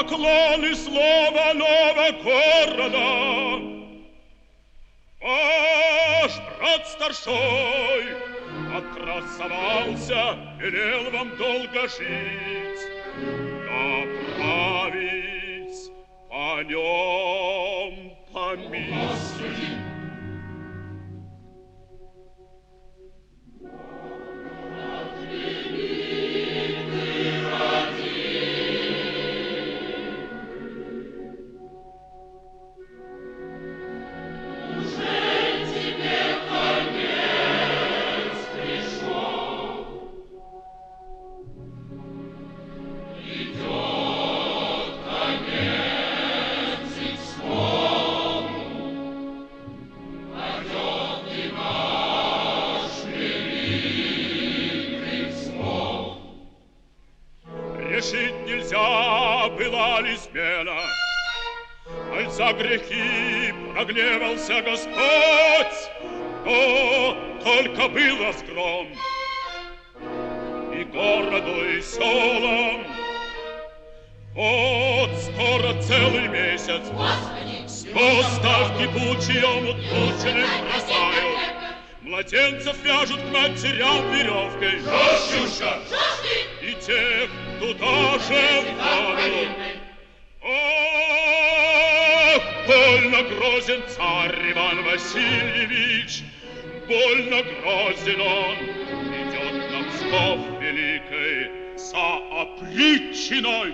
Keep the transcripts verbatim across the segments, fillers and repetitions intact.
поклоны слова нового города. Ваш брат старшой открасовался, велел вам долго жить, но править по нем помисли. Решить нельзя, была ли измена, аль за грехи прогневался Господь, то только был разгром и городу, и селам. Вот скоро целый месяц звезда кипучим уточенным бросают, младенцев вяжут к матерям веревкой. Жестче! И тех туда же вкладут. Ах, больно грозен царь Иван Васильевич, больно грозен он, идет на Псков великой за опричиной.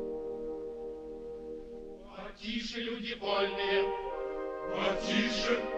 Потише, люди вольные, потише.